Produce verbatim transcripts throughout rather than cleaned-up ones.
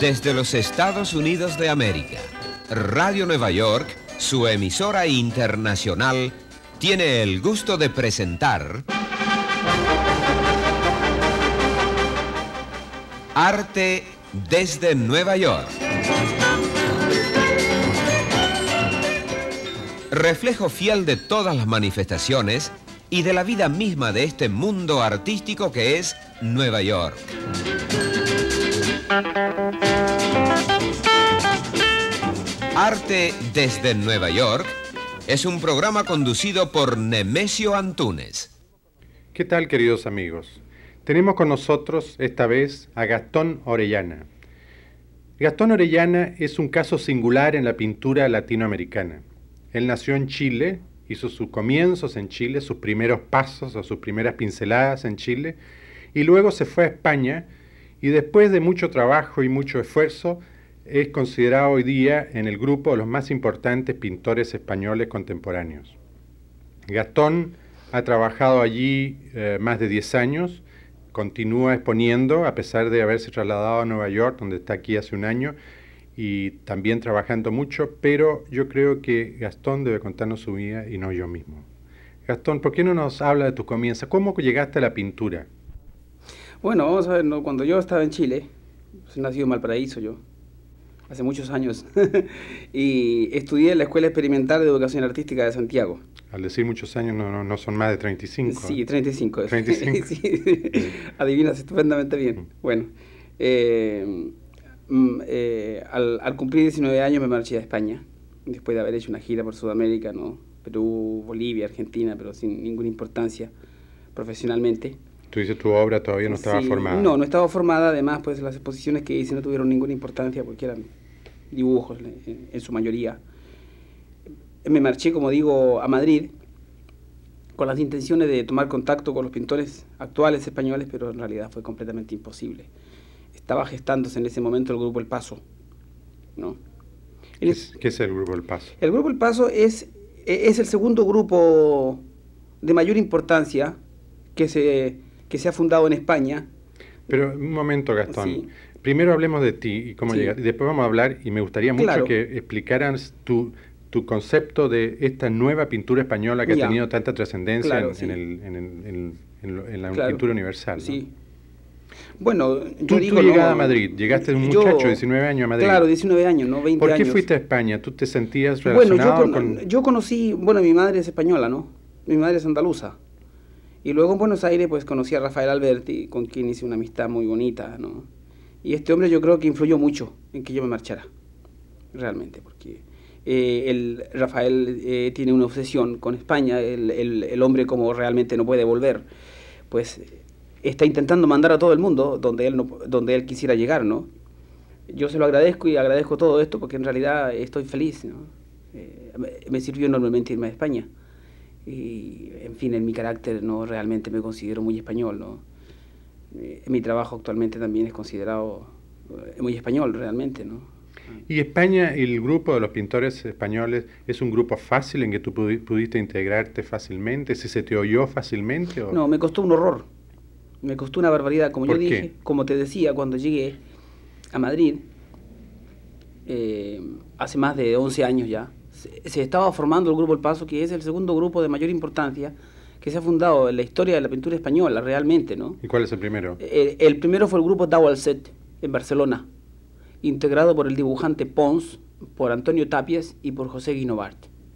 Desde los Estados Unidos de América, Radio Nueva York, su emisora internacional, tiene el gusto de presentar Arte desde Nueva York. Reflejo fiel de todas las manifestaciones y de la vida misma de este mundo artístico que es Nueva York. Arte desde Nueva York es un programa conducido por Nemesio Antunes. ¿Qué tal, queridos amigos? Tenemos con nosotros esta vez a Gastón Orellana. Gastón Orellana es un caso singular en la pintura latinoamericana. Él nació en Chile, hizo sus comienzos en Chile, sus primeros pasos o sus primeras pinceladas en Chile, y luego se fue a España, y después de mucho trabajo y mucho esfuerzo, es considerado hoy día en el grupo de los más importantes pintores españoles contemporáneos. Gastón ha trabajado allí eh, más de diez años, continúa exponiendo a pesar de haberse trasladado a Nueva York, donde está aquí hace un año, y también trabajando mucho, pero yo creo que Gastón debe contarnos su vida y no yo mismo. Gastón, ¿por qué no nos habla de tus comienzos? ¿Cómo llegaste a la pintura? Bueno, vamos a ver, ¿no? Cuando yo estaba en Chile, pues, nací en Valparaíso yo, hace muchos años, y estudié en la Escuela Experimental de Educación Artística de Santiago. Al decir muchos años, no, no, no son más de treinta y cinco. Sí, treinta y cinco. treinta y cinco. Sí. Adivinas estupendamente bien. Bueno, eh, eh, al, al cumplir diecinueve años me marché a España, después de haber hecho una gira por Sudamérica, ¿no? Perú, Bolivia, Argentina, pero sin ninguna importancia profesionalmente. Tú dices, tu obra todavía no estaba sí, formada. No, no estaba formada, además pues las exposiciones que hice no tuvieron ninguna importancia porque eran dibujos en, en su mayoría. Me marché, como digo, a Madrid con las intenciones de tomar contacto con los pintores actuales españoles, pero en realidad fue completamente imposible. Estaba gestándose en ese momento el Grupo El Paso, ¿no? ¿Qué es, ¿Qué es el Grupo El Paso? El Grupo El Paso es, es el segundo grupo de mayor importancia que se, que se ha fundado en España. Pero un momento, Gastón. Sí. Primero hablemos de ti y cómo Sí. llegaste. Y después vamos a hablar, y me gustaría mucho Claro. que explicaras tu, tu concepto de esta nueva pintura española que Ya. ha tenido tanta trascendencia Claro, en, sí. en, el, en, el, en, en, lo- en la Claro. pintura universal, ¿no? Sí. Bueno, yo Tú, digo... tu llegada no, a Madrid, llegaste de un yo- muchacho de diecinueve años a Madrid. Claro, diecinueve años, no veinte ¿Por qué años. fuiste a España? ¿Tú te sentías Bueno, yo, relacionado con- con...? yo conocí, bueno, mi madre es española, ¿no? Mi madre es andaluza. Y luego en Buenos Aires, pues, conocí a Rafael Alberti, con quien hice una amistad muy bonita, ¿no? Y este hombre yo creo que influyó mucho en que yo me marchara, realmente, porque eh, el, Rafael eh, tiene una obsesión con España, el, el, el hombre como realmente no puede volver, pues está intentando mandar a todo el mundo donde él, no, donde él quisiera llegar, ¿no? Yo se lo agradezco y agradezco todo esto porque en realidad estoy feliz, ¿no? Eh, me, me sirvió enormemente irme a España. Y, en fin, en mi carácter no realmente me considero muy español, ¿no? Eh, mi trabajo actualmente también es considerado eh, muy español, realmente, ¿no? ¿Y España, el grupo de los pintores españoles, es un grupo fácil en que tú pudi- pudiste integrarte fácilmente? ¿Si se te oyó fácilmente? O... No, me costó un horror. Me costó una barbaridad, como yo ¿Por qué? dije, como te decía, cuando llegué a Madrid, eh, hace más de once años ya, se, se estaba formando el Grupo El Paso, que es el segundo grupo de mayor importancia que se ha fundado en la historia de la pintura española, realmente, ¿no? ¿Y cuál es el primero? El, el primero fue el Grupo Dau al Set, en Barcelona, integrado por el dibujante Pons, por Antonio Tapies y por José Guinovart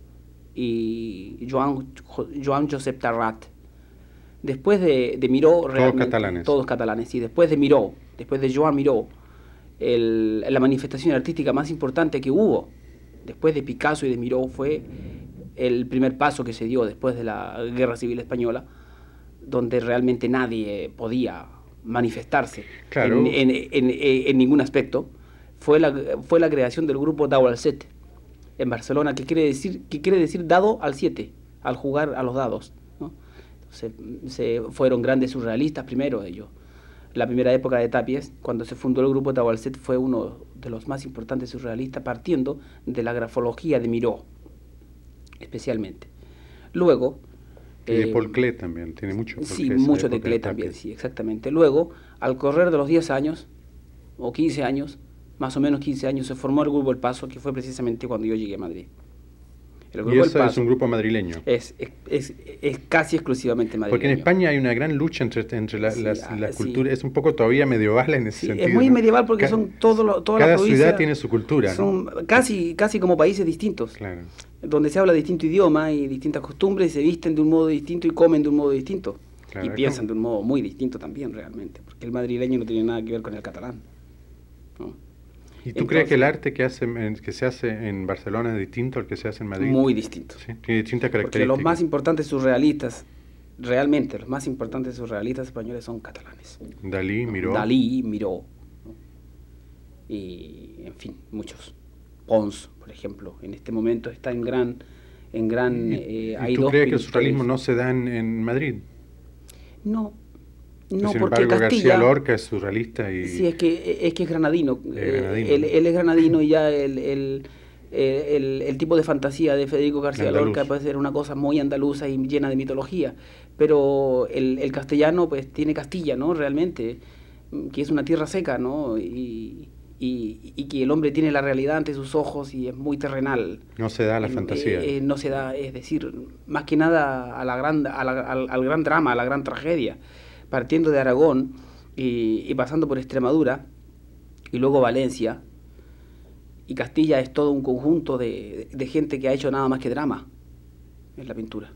y Joan, Jo- Joan Josep Tarrat. Después de, de Miró... Todos realmente- catalanes. Todos catalanes, sí. Después de Miró, después de Joan Miró, el, la manifestación artística más importante que hubo, después de Picasso y de Miró, fue el primer paso que se dio después de la Guerra Civil Española, donde realmente nadie podía manifestarse Claro. en, en, en, en, en ningún aspecto, fue la, fue la creación del grupo Dau al Set en Barcelona, que quiere decir, que quiere decir dado al siete, al jugar a los dados, ¿no? Se, se fueron grandes surrealistas primero ellos. La primera época de Tapies, cuando se fundó el grupo Dau al Set, fue uno de los más importantes surrealistas, partiendo de la grafología de Miró, especialmente. Luego... Y de eh, Paul Klee también, tiene mucho Paul Sí, Klee, esa mucho de época Klee Tapies. también, sí, exactamente. Luego, al correr de los diez años, o quince años, más o menos quince años, se formó el Grupo El Paso, que fue precisamente cuando yo llegué a Madrid. El Grupo y eso es un grupo madrileño. Es, es, es, es casi exclusivamente madrileño. Porque en España hay una gran lucha entre, entre la, sí, las, las sí. culturas. Es un poco todavía medieval en ese sí, sentido. Es muy ¿no? medieval porque Ca son todo lo, todas Cada las provincias. ciudad tiene su cultura. Son ¿no? casi, casi como países distintos. Claro. Donde se habla distinto idioma y distintas costumbres, y se visten de un modo distinto y comen de un modo distinto. Claro, y piensan como... de un modo muy distinto también realmente. Porque el madrileño no tiene nada que ver con el catalán, ¿no? ¿Y tú Entonces, crees que el arte que, hace, que se hace en Barcelona es distinto al que se hace en Madrid? Muy distinto. ¿Sí? Tiene distintas características. Porque los más importantes surrealistas, realmente los más importantes surrealistas españoles son catalanes. Dalí, Miró. Dalí, Miró. ¿no? Y, en fin, muchos. Pons, por ejemplo, en este momento está en gran... En gran ¿Y, eh, ¿y hay tú dos crees que el surrealismo no se da en, en Madrid? No. No, sin porque embargo, Castilla, García Lorca es surrealista y... Sí, es que es, que es granadino. Es granadino. Eh, él, él es granadino y ya el, el, el, el tipo de fantasía de Federico García Andaluz. Lorca puede ser una cosa muy andaluza y llena de mitología. Pero el, el castellano pues tiene Castilla, ¿no? Realmente, que es una tierra seca, ¿no? Y, y, y que el hombre tiene la realidad ante sus ojos y es muy terrenal. No se da la fantasía. Eh, eh, no se da, es decir, más que nada a la gran, a la, al, al gran drama, a la gran tragedia. Partiendo de Aragón y, y pasando por Extremadura y luego Valencia, y Castilla es todo un conjunto de, de gente que ha hecho nada más que drama en la pintura.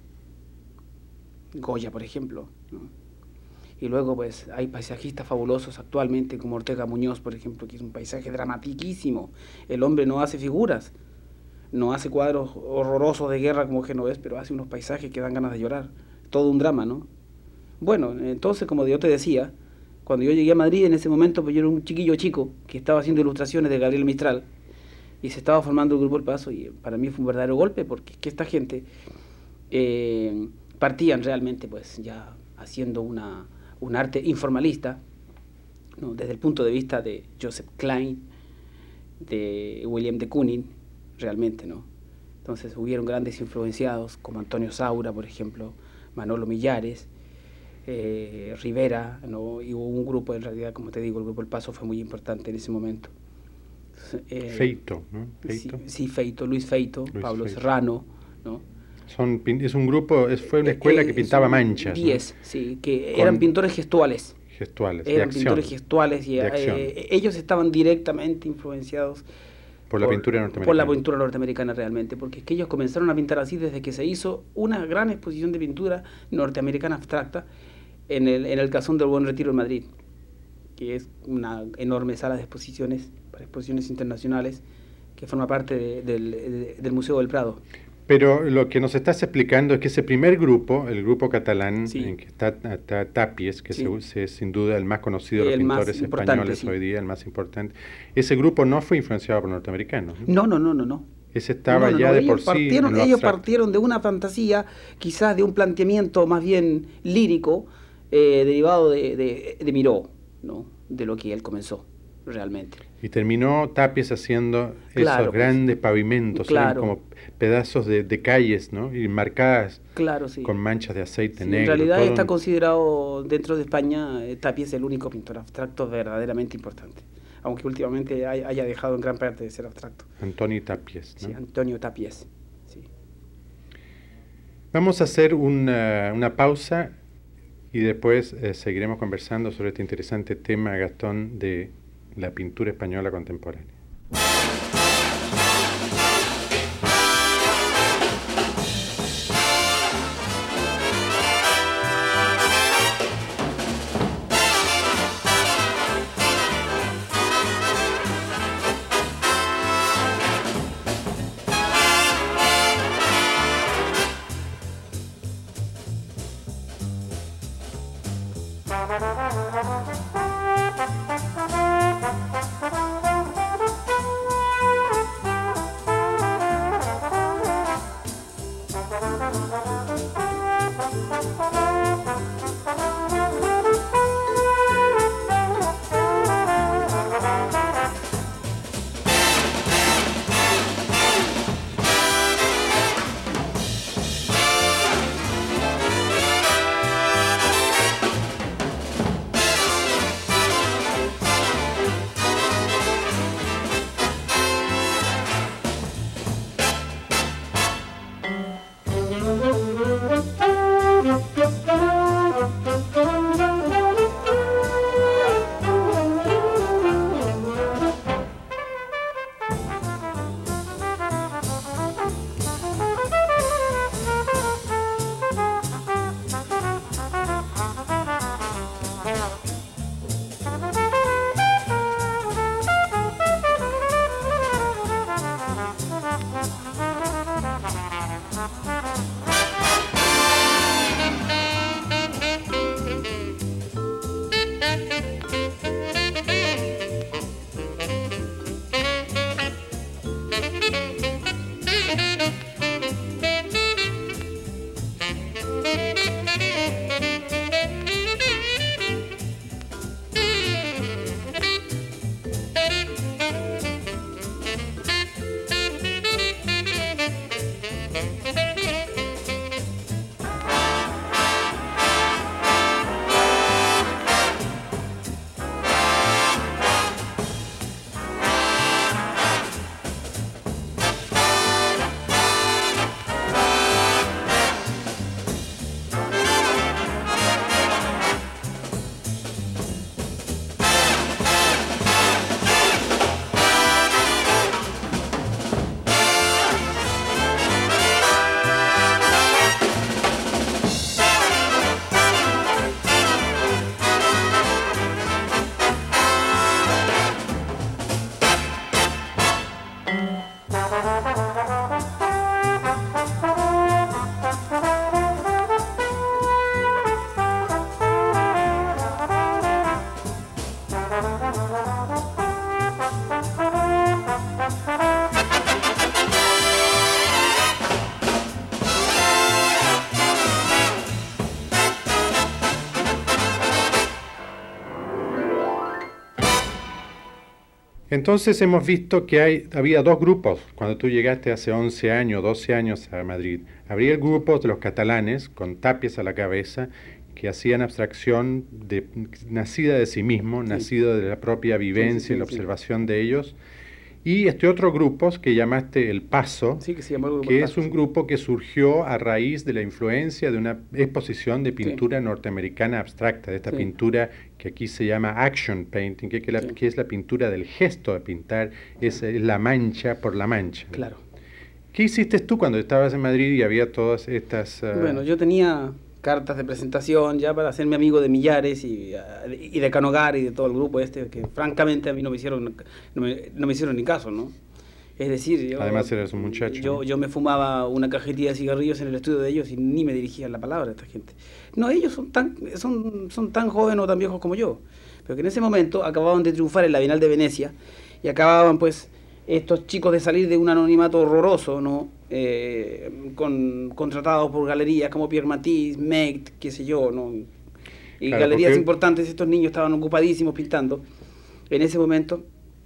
Goya, por ejemplo, ¿no? Y luego pues hay paisajistas fabulosos actualmente como Ortega Muñoz, por ejemplo, que es un paisaje dramatiquísimo. El hombre no hace figuras, no hace cuadros horrorosos de guerra como Genovés, pero hace unos paisajes que dan ganas de llorar. Todo un drama, ¿no? Bueno, entonces, como yo te decía, cuando yo llegué a Madrid, en ese momento, pues yo era un chiquillo chico que estaba haciendo ilustraciones de Gabriel Mistral y se estaba formando el Grupo El Paso, y para mí fue un verdadero golpe porque es que esta gente eh, partían realmente pues ya haciendo una, un arte informalista, ¿no? Desde el punto de vista de Joseph Klein, de William de Kooning, realmente, ¿no? Entonces hubieron grandes influenciados como Antonio Saura, por ejemplo, Manolo Millares, Eh, Rivera, ¿no? Y hubo un grupo, en realidad, como te digo, el Grupo El Paso fue muy importante en ese momento. Eh, Feito, ¿no? Feito. Sí, sí, Feito, Luis Feito, Luis Pablo Feito. Serrano, ¿no? Son, es un grupo, es, fue una escuela eh, que pintaba manchas. Diez, ¿no? sí, que Con eran pintores gestuales. Gestuales, eran de acción. pintores gestuales y eh, ellos estaban directamente influenciados por la por, pintura norteamericana. Por la pintura norteamericana realmente, porque es que ellos comenzaron a pintar así desde que se hizo una gran exposición de pintura norteamericana abstracta en el, en el Casón del Buen Retiro en Madrid, que es una enorme sala de exposiciones para exposiciones internacionales que forma parte de, del, de, del Museo del Prado. Pero lo que nos estás explicando es que ese primer grupo, el grupo catalán, sí. en que está, está Tapies, que sí. se, es sin duda el más conocido de los el pintores españoles sí. hoy día, el más importante, ese grupo no fue influenciado por norteamericanos. No, no, no, no, no. Ese estaba no, no, ya no. de ellos por partieron, sí. Ellos partieron de una fantasía, quizás de un planteamiento más bien lírico, eh, derivado de, de, de Miró, ¿no? De lo que él comenzó realmente. Y terminó Tapies haciendo claro, esos grandes pues, pavimentos, claro. como pedazos de, de calles, ¿no? Y marcadas claro, sí. con manchas de aceite sí, negro. En realidad todo está un... considerado dentro de España, eh, Tapies el único pintor abstracto verdaderamente importante, aunque últimamente hay, haya dejado en gran parte de ser abstracto. Antonio Tapies, ¿no? Sí, Antonio Tapies, sí. Vamos a hacer una, una pausa y después eh, seguiremos conversando sobre este interesante tema, Gastón, de la pintura española contemporánea. Entonces hemos visto que hay, había dos grupos cuando tú llegaste hace once años, doce años a Madrid. Había el grupo de los catalanes, con tapias a la cabeza, que hacían abstracción de, nacida de sí mismo, sí. nacida de la propia vivencia sí, sí, sí, y la observación sí. de ellos. Y este otro grupo que llamaste El Paso, sí, que, se llama el grupo que El es Paso, un sí. grupo que surgió a raíz de la influencia de una exposición de pintura sí. norteamericana abstracta, de esta sí. pintura que aquí se llama action painting, que, que, la, sí. que es la pintura del gesto de pintar, sí. es, es la mancha por la mancha. Claro. ¿Qué hiciste tú cuando estabas en Madrid y había todas estas...? Uh... Bueno, yo tenía cartas de presentación ya para hacerme amigo de Millares y, y de Canogar y de todo el grupo este, que francamente a mí no me hicieron, no me, no me hicieron ni caso, ¿no? Es decir, yo, además eres un muchacho. Yo, ¿no? yo me fumaba una cajetilla de cigarrillos en el estudio de ellos y ni me dirigía la palabra a esta gente. No, ellos son tan, son, son tan jóvenes o tan viejos como yo, pero que en ese momento acababan de triunfar en la Bienal de Venecia y acababan pues estos chicos de salir de un anonimato horroroso, ¿no? Eh, con, contratados por galerías como Pierre Matisse, Mect, qué sé yo, ¿no? Y claro, galerías porque... importantes, estos niños estaban ocupadísimos pintando en ese momento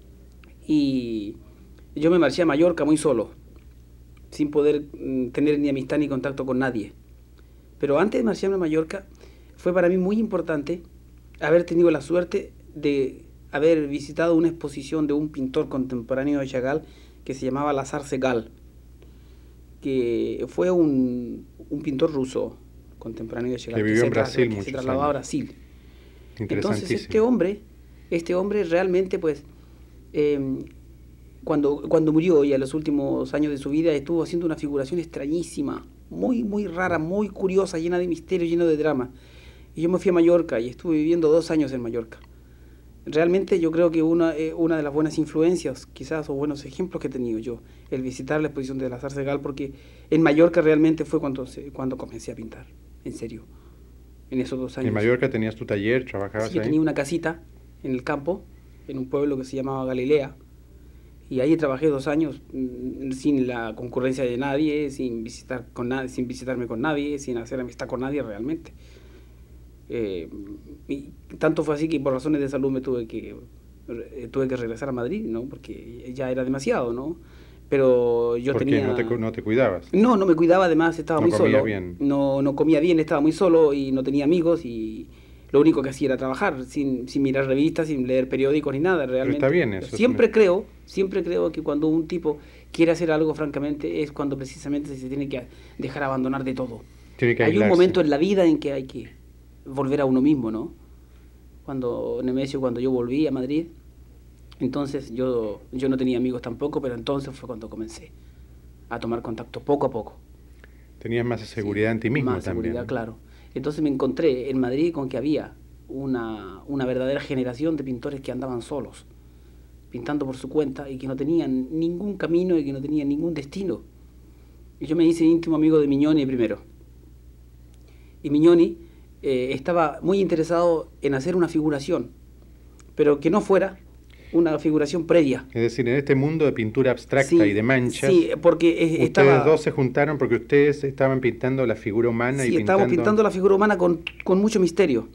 y yo me marché a Mallorca muy solo, sin poder mm, tener ni amistad ni contacto con nadie. Pero antes de marcharme a Mallorca fue para mí muy importante haber tenido la suerte de haber visitado una exposición de un pintor contemporáneo de Chagall que se llamaba Lazar Segal, que fue un, un pintor ruso contemporáneo de Chagall, que vivió que en se Brasil, que se trasladó a Brasil. Entonces este hombre, este hombre realmente pues eh, cuando, cuando murió y a los últimos años de su vida estuvo haciendo una figuración extrañísima, muy muy rara, muy curiosa, llena de misterio, llena de drama. Y yo me fui a Mallorca y estuve viviendo dos años en Mallorca. Realmente yo creo que una, eh, una de las buenas influencias, quizás, o buenos ejemplos que he tenido yo, el visitar la exposición de Lazar Segal, porque en Mallorca realmente fue cuando, se, cuando comencé a pintar, en serio, en esos dos años. ¿En Mallorca tenías tu taller, trabajabas sí, yo ahí? tenía una casita en el campo, en un pueblo que se llamaba Galilea, y ahí trabajé dos años mmm, sin la concurrencia de nadie, sin, visitar con nadie, sin visitarme con nadie, sin hacer amistad con nadie realmente. Eh, y tanto fue así que por razones de salud me tuve que eh, tuve que regresar a Madrid, ¿no? Porque ya era demasiado, ¿no? Pero yo ¿Por tenía... qué? ¿No te, no te cuidabas? No, no me cuidaba, además estaba no muy solo. No comía bien. No, no comía bien, estaba muy solo y no tenía amigos y lo único que hacía era trabajar, sin, sin mirar revistas, sin leer periódicos ni nada, realmente. Pero está bien eso. Siempre creo, siempre creo que cuando un tipo quiere hacer algo, francamente, es cuando precisamente se tiene que dejar abandonar de todo. Tiene que Hay aislarse. un momento en la vida en que hay que volver a uno mismo, ¿no? Cuando Nemesio, cuando yo volví a Madrid, entonces yo, yo no tenía amigos tampoco, pero entonces fue cuando comencé a tomar contacto poco a poco. Tenías más seguridad sí, en ti mismo más también. Seguridad, claro. Entonces me encontré en Madrid con que había una, una verdadera generación de pintores que andaban solos, pintando por su cuenta y que no tenían ningún camino y que no tenían ningún destino. Y yo me hice íntimo amigo de Mignoni primero. Y Mignoni eh, estaba muy interesado en hacer una figuración, pero que no fuera una figuración previa. Es decir, en este mundo de pintura abstracta Sí, y de manchas, sí, porque eh, ustedes estaba, dos se juntaron porque ustedes estaban pintando la figura humana sí, y estábamos pintando... pintando la figura humana con, con mucho misterio.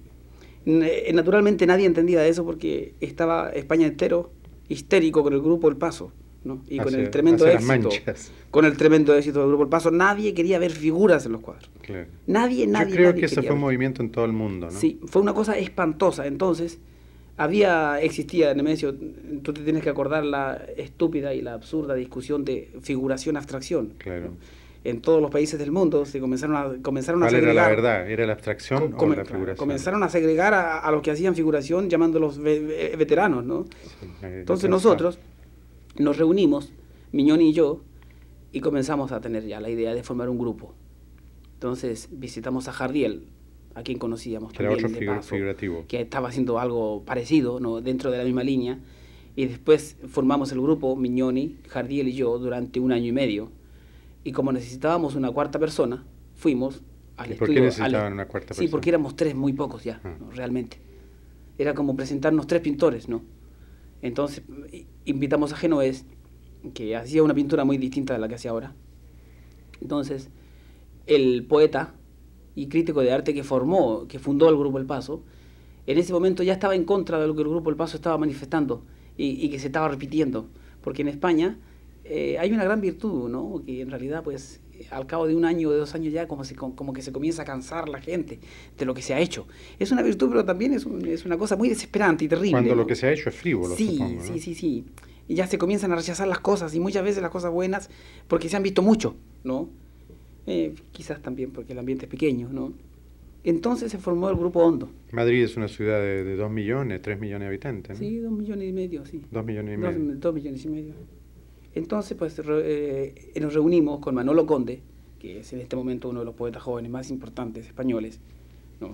N- Naturalmente nadie entendía eso porque estaba España entero histérico con el grupo El Paso, ¿no? Y con Hacia- el tremendo hacia las éxito, manchas. con el tremendo éxito del grupo El Paso, nadie quería ver figuras en los cuadros. Claro. Nadie, nadie, Yo creo nadie que ese quería fue un ver. movimiento en todo el mundo, ¿no? Sí, fue una cosa espantosa. Entonces, había, existía, Nemesio, tú te tienes que acordar la estúpida y la absurda discusión de figuración-abstracción. Claro. ¿no? En todos los países del mundo se comenzaron a, comenzaron a ¿Cuál era segregar. la verdad? ¿Era la abstracción com- o la figuración? Comenzaron a segregar a, a los que hacían figuración llamándolos ve- ve- veteranos, ¿no? Sí, eh, Entonces ya nosotros nos reunimos, Mignoni y yo, y comenzamos a tener ya la idea de formar un grupo. Entonces visitamos a Jardiel, a quien conocíamos Que era también otro de figu- paso, figurativo. que estaba haciendo algo parecido, ¿no? Dentro de la misma línea, y después formamos el grupo Mignoni, Jardiel y yo durante un año y medio, y como necesitábamos una cuarta persona, fuimos al ¿Y por estudio... qué necesitaban al- una cuarta Sí, persona? porque éramos tres muy pocos ya, Ah. ¿no? Realmente. Era como presentarnos tres pintores, ¿no? Entonces i- invitamos a Genovés, que hacía una pintura muy distinta de la que hace ahora. Entonces, el poeta y crítico de arte que formó, que fundó el Grupo El Paso, en ese momento ya estaba en contra de lo que el Grupo El Paso estaba manifestando y, y que se estaba repitiendo. Porque en España eh, hay una gran virtud, ¿no? Que en realidad, pues, al cabo de un año o de dos años ya como, se, como que se comienza a cansar la gente de lo que se ha hecho. Es una virtud, pero también es, un, es una cosa muy desesperante y terrible. Cuando ¿no? lo que se ha hecho es frívolo, Sí, supongo, ¿no? sí, sí, sí. Y ya se comienzan a rechazar las cosas, y muchas veces las cosas buenas, porque se han visto mucho, ¿no? Eh, quizás también porque el ambiente es pequeño, ¿no? Entonces se formó el Grupo Hondo. Madrid es una ciudad de, de dos millones, tres millones de habitantes, ¿no? Sí, dos millones y medio, sí. Dos millones y Dos, medio. dos millones y medio. Entonces, pues, re- eh, nos reunimos con Manolo Conde, que es en este momento uno de los poetas jóvenes más importantes españoles, ¿no?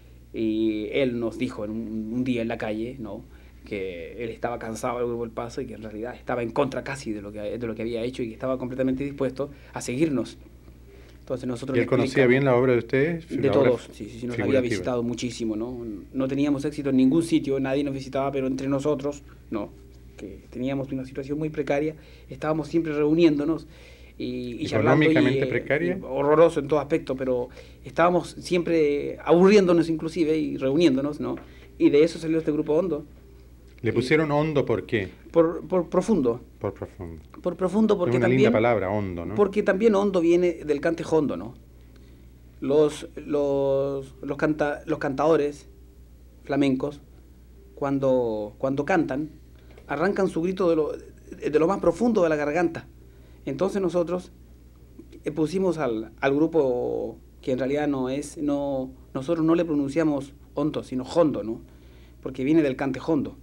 Y él nos dijo en un, un día en la calle, ¿no?, que él estaba cansado del Grupo El Paso y que en realidad estaba en contra casi de lo que, de lo que había hecho y que estaba completamente dispuesto a seguirnos. Entonces nosotros ¿Y le él conocía explicamos- bien la obra de ustedes? de La obra todos, sí, sí, sí, nos había figurativa. visitado muchísimo, ¿no? No teníamos éxito en ningún sitio, nadie nos visitaba, pero entre nosotros, no, que teníamos una situación muy precaria, estábamos siempre reuniéndonos y, y charlando. ¿Económicamente y, precaria? y horroroso en todo aspecto, pero estábamos siempre aburriéndonos inclusive y reuniéndonos, ¿no? Y de eso salió este Grupo Hondo. ¿Le pusieron hondo por qué? Por, por profundo, Por profundo. por profundo porque es una también... linda palabra, hondo, ¿no? Porque también hondo viene del cante hondo, ¿no? Los, los, los, canta, los cantadores flamencos, cuando, cuando cantan, arrancan su grito de lo, de lo más profundo de la garganta. Entonces nosotros eh, pusimos al, al grupo, que en realidad no es, no, nosotros no le pronunciamos hondo, sino hondo, ¿no? Porque viene del cante hondo,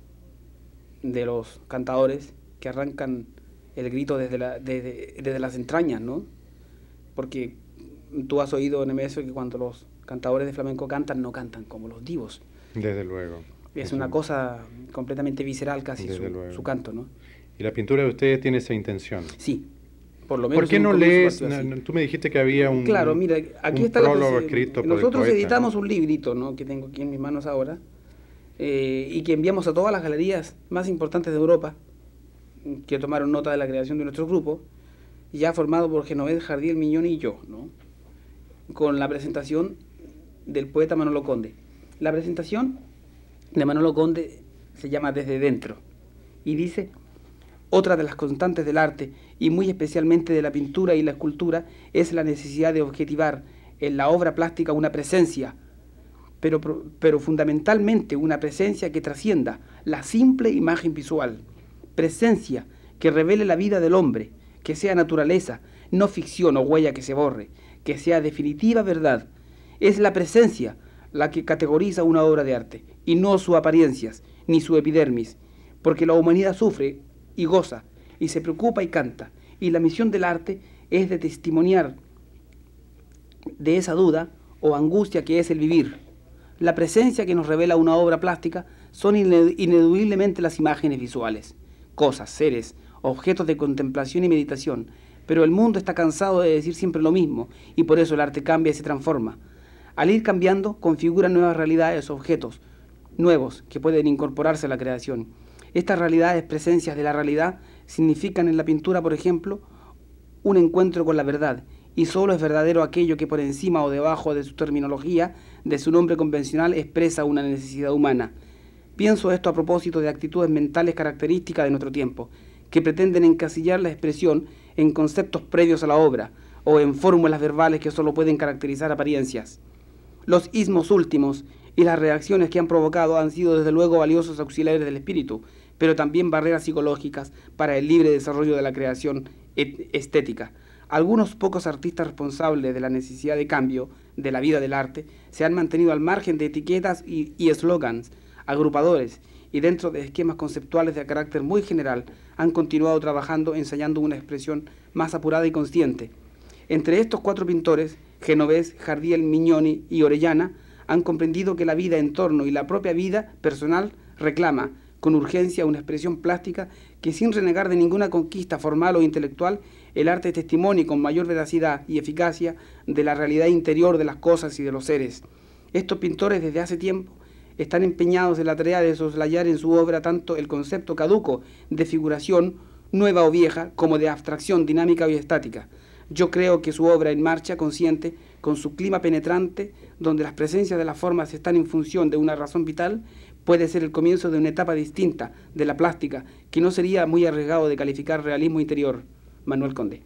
de los cantadores que arrancan el grito desde, la, desde, desde las entrañas, ¿no? Porque tú has oído, Nemesio, que cuando los cantadores de flamenco cantan, no cantan como los divos. Desde luego. Es Eso- una cosa completamente visceral casi Desde su, luego. su canto, ¿no? Y la pintura de ustedes tiene esa intención. Sí, por lo menos... ¿Por qué en un no comienzo lees? partió así. no, no, tú me dijiste que había un, Claro, mira, aquí un está la prólogo prese- escrito por el Nosotros poeta, editamos ¿no? un librito, ¿no?, que tengo aquí en mis manos ahora, eh, y que enviamos a todas las galerías más importantes de Europa, que tomaron nota de la creación de nuestro grupo, ya formado por Genovés, Jardiel, Mignoni y yo, ¿no?, con la presentación del poeta Manolo Conde. La presentación de Manolo Conde se llama Desde Dentro, y dice: otra de las constantes del arte, y muy especialmente de la pintura y la escultura, es la necesidad de objetivar en la obra plástica una presencia, pero, pero fundamentalmente una presencia que trascienda la simple imagen visual, presencia que revele la vida del hombre, que sea naturaleza, no ficción o huella que se borre, que sea definitiva verdad. Es la presencia la que categoriza una obra de arte, y no sus apariencias, ni su epidermis, porque la humanidad sufre y goza, y se preocupa y canta, y la misión del arte es de testimoniar de esa duda o angustia que es el vivir, La presencia que nos revela una obra plástica son ineludiblemente las imágenes visuales, cosas, seres, objetos de contemplación y meditación, pero el mundo está cansado de decir siempre lo mismo y por eso el arte cambia y se transforma. Al ir cambiando, configura nuevas realidades o objetos nuevos que pueden incorporarse a la creación. Estas realidades, presencias de la realidad, significan en la pintura, por ejemplo, un encuentro con la verdad, y solo es verdadero aquello que por encima o debajo de su terminología, de su nombre convencional, expresa una necesidad humana. Pienso esto a propósito de actitudes mentales características de nuestro tiempo, que pretenden encasillar la expresión en conceptos previos a la obra, o en fórmulas verbales que solo pueden caracterizar apariencias. Los ismos últimos y las reacciones que han provocado han sido desde luego valiosos auxiliares del espíritu, pero también barreras psicológicas para el libre desarrollo de la creación estética. Algunos pocos artistas responsables de la necesidad de cambio de la vida del arte se han mantenido al margen de etiquetas y eslogans agrupadores y dentro de esquemas conceptuales de carácter muy general han continuado trabajando ensayando una expresión más apurada y consciente. Entre estos cuatro pintores, Genovés, Jardiel, Mignoni y Orellana, han comprendido que la vida en torno y la propia vida personal reclama con urgencia una expresión plástica que sin renegar de ninguna conquista formal o intelectual, el arte testimonie con mayor veracidad y eficacia de la realidad interior de las cosas y de los seres. Estos pintores desde hace tiempo están empeñados en la tarea de soslayar en su obra tanto el concepto caduco de figuración, nueva o vieja, como de abstracción dinámica y estática. Yo creo que su obra en marcha consciente, con su clima penetrante, donde las presencias de las formas están en función de una razón vital, puede ser el comienzo de una etapa distinta de la plástica, que no sería muy arriesgado de calificar realismo interior. Manuel Condé.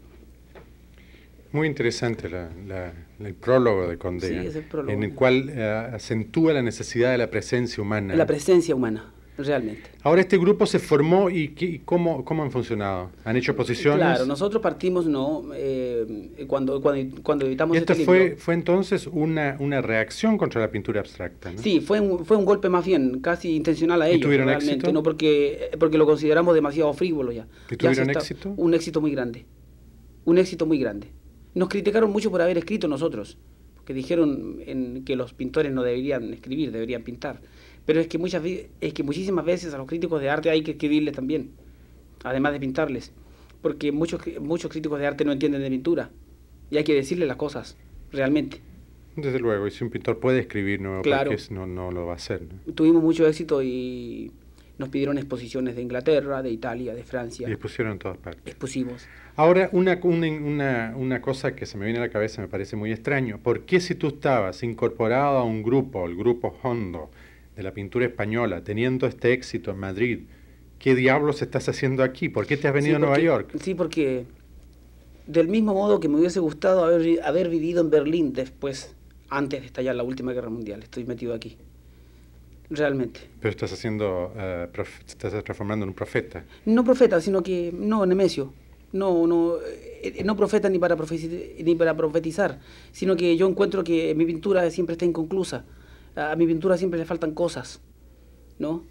Muy interesante la, la, el prólogo de Condé, sí, es el prólogo, en el cual uh, acentúa la necesidad de la presencia humana. La presencia humana, realmente. Ahora este grupo se formó y, y ¿cómo, cómo han funcionado? ¿Han hecho posiciones? Claro, nosotros partimos, no, eh, cuando, cuando, cuando editamos y esto este fue, libro. fue entonces una, una reacción contra la pintura abstracta, ¿no? Sí, fue un, fue un golpe más bien, casi intencional a ellos. ¿Y tuvieron realmente, éxito? No porque, porque lo consideramos demasiado frívolo ya. ¿Y ya tuvieron está, éxito? Un éxito muy grande, un éxito muy grande. Nos criticaron mucho por haber escrito nosotros, porque dijeron en que los pintores no deberían escribir, deberían pintar. Pero es que, muchas, es que muchísimas veces a los críticos de arte hay que escribirles también, además de pintarles, porque muchos, muchos críticos de arte no entienden de pintura, y hay que decirles las cosas, realmente. Desde luego, y si un pintor puede escribir, no, claro. porque no, no lo va a hacer, ¿no? Tuvimos mucho éxito y nos pidieron exposiciones de Inglaterra, de Italia, de Francia. Y expusieron en todas partes. Expusimos. Ahora, una, una, una cosa que se me viene a la cabeza me parece muy extraño. ¿Por qué si tú estabas incorporado a un grupo, el grupo Hondo, de la pintura española, teniendo este éxito en Madrid, qué diablos estás haciendo aquí? ¿Por qué te has venido sí, porque, a Nueva York? Sí, porque del mismo modo que me hubiese gustado haber, haber vivido en Berlín después, antes de estallar la última guerra mundial, estoy metido aquí. Realmente. Pero estás haciendo, uh, prof, estás transformando en un profeta. No profeta, sino que, no, Nemesio. No, no, eh, no profeta ni para, ni para profetizar, sino que yo encuentro que mi pintura siempre está inconclusa. A mi pintura siempre le faltan cosas, ¿no?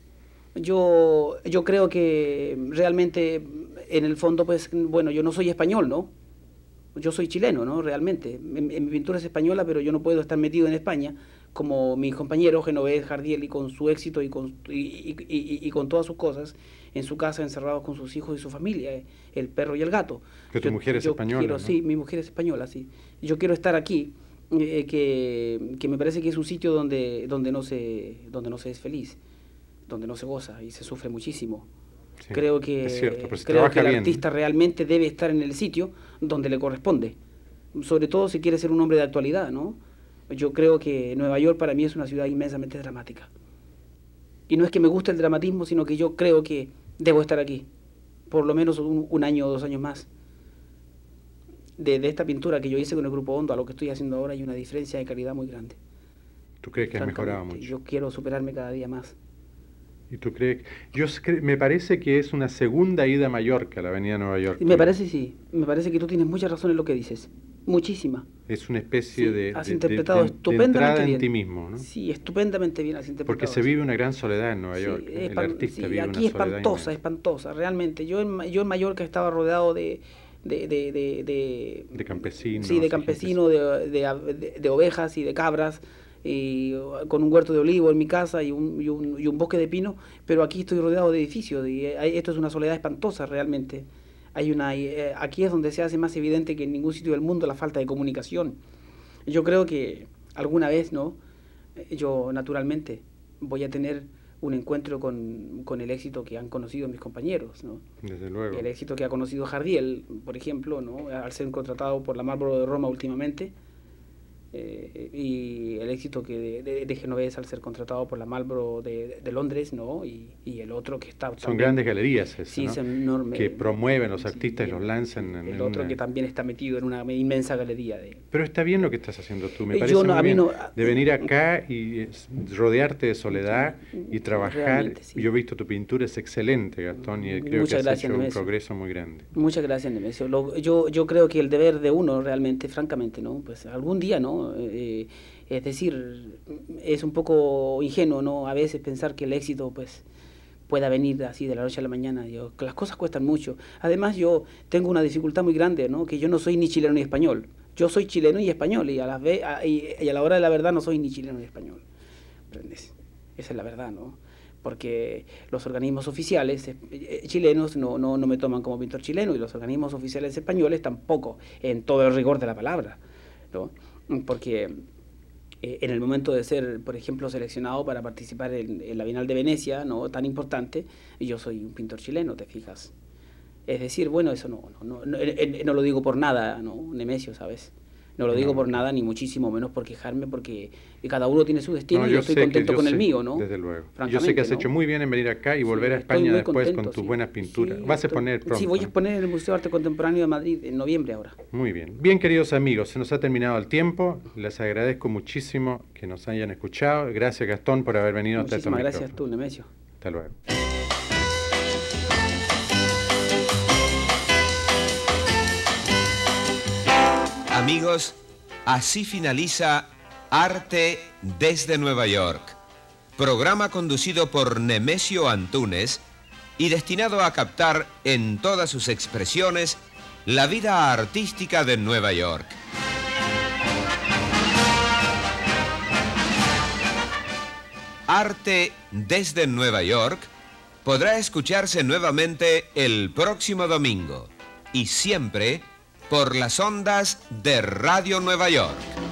Yo, yo creo que realmente, en el fondo, pues, bueno, yo no soy español, ¿no? Yo soy chileno, ¿no? Realmente. En, en mi pintura es española, pero yo no puedo estar metido en España, como mi compañero Genovés, Jardiel, y con su éxito y con, y, y, y, y con todas sus cosas, en su casa, encerrados con sus hijos y su familia, eh, el perro y el gato. Que tu yo, mujer es yo española, quiero, ¿no? Sí, mi mujer es española, sí. Yo quiero estar aquí, eh, que, que me parece que es un sitio donde, donde, no se, donde no se es feliz, donde no se goza y se sufre muchísimo. Sí, creo que, es cierto, pero si creo que el bien. artista realmente debe estar en el sitio donde le corresponde, sobre todo si quiere ser un hombre de actualidad, ¿no? Yo creo que Nueva York para mí es una ciudad inmensamente dramática. Y no es que me guste el dramatismo, sino que yo creo que debo estar aquí, por lo menos un, un año o dos años más. De, de esta pintura que yo hice con el Grupo Hondo a lo que estoy haciendo ahora hay una diferencia de calidad muy grande. ¿Tú crees que has mejorado mucho? Yo quiero superarme cada día más. ¿Y tú crees? Yo me parece que es una segunda ida a Mallorca, la avenida Nueva York. Me parece, sí. Me parece que tú tienes mucha razón en lo que dices. Muchísima. Es una especie sí, de, has de, interpretado de, de, estupendamente de entrada bien. en ti mismo, ¿no? Sí, estupendamente bien has interpretado. Porque se vive una gran soledad en Nueva sí, York. El espan, artista sí, vive aquí una soledad espantosa, inmensa. espantosa, realmente. Yo en, yo en Mallorca estaba rodeado de... De, de, de, de, de campesinos. Sí, de campesinos, de, de, de, de ovejas y de cabras. y con un huerto de olivo en mi casa y un, y un, y un bosque de pino, pero aquí estoy rodeado de edificios y hay, esto es una soledad espantosa realmente. Hay una, eh, aquí es donde se hace más evidente que en ningún sitio del mundo la falta de comunicación. Yo creo que alguna vez, ¿no? Yo naturalmente voy a tener un encuentro con, con el éxito que han conocido mis compañeros, ¿no? Desde luego. El éxito que ha conocido Jardiel, por ejemplo, ¿no? Al ser contratado por la Marlboro de Roma últimamente, eh, y el éxito que de, de, de Genovés al ser contratado por la Marlboro de, de Londres, ¿no? Y, y el otro que está... Son también, grandes galerías esas, sí, ¿no? son enormes, que promueven los sí, artistas y el, los lanzan en, el en otro una... que también está metido en una inmensa galería de... Pero está bien lo que estás haciendo tú, me Eh, parece yo no, muy a mí bien, no- de venir acá y es, rodearte de soledad y trabajar. Realmente, sí. Yo he visto tu pintura, es excelente, Gastón, y creo Muchas que has gracias, hecho un Nemesio. progreso muy grande. Muchas gracias, Nemesio. Lo- yo, yo creo que el deber de uno realmente, francamente, ¿no? Pues algún día, ¿no? Eh, es decir, es un poco ingenuo, ¿no? A veces pensar que el éxito, pues, pueda venir así de la noche a la mañana. Yo, que las cosas cuestan mucho. Además, yo tengo una dificultad muy grande, ¿no? Que yo no soy ni chileno ni español. Yo soy chileno y español, y a la, ve- a, y, y a la hora de la verdad no soy ni chileno ni español. ¿Comprendes? Esa es la verdad, ¿no? Porque los organismos oficiales eh, eh, chilenos no, no, no me toman como pintor chileno, y los organismos oficiales españoles tampoco, en todo el rigor de la palabra, ¿no? Porque eh, en el momento de ser, por ejemplo, seleccionado para participar en, en la Bienal de Venecia, ¿no? Tan importante, yo soy un pintor chileno, ¿te fijas? Es decir, bueno, eso no, no, no, no, eh, no lo digo por nada, ¿no, Nemesio, sabes? No lo digo No, por no. nada, ni muchísimo menos por quejarme, porque cada uno tiene su destino, No, y yo estoy sé que- contento yo con sé, el mío, ¿no? Desde luego. Yo sé Francamente, que has ¿no? hecho muy bien en venir acá y volver Sí, a estoy España muy después contento, con tus sí. buenas pinturas. Sí, Vas a estoy- exponer pronto. Sí, voy a ¿no? exponer en el Museo de Arte Contemporáneo de Madrid en noviembre ahora. Muy bien. Bien, queridos amigos, se nos ha terminado el tiempo. Les agradezco muchísimo que nos hayan escuchado. Gracias, Gastón, por haber venido hasta estos Muchísimas gracias micrófonos. tú, Nemesio. Hasta luego. Amigos, así finaliza Arte desde Nueva York, programa conducido por Nemesio Antúnez y destinado a captar en todas sus expresiones la vida artística de Nueva York. Arte desde Nueva York podrá escucharse nuevamente el próximo domingo y siempre por las ondas de Radio Nueva York.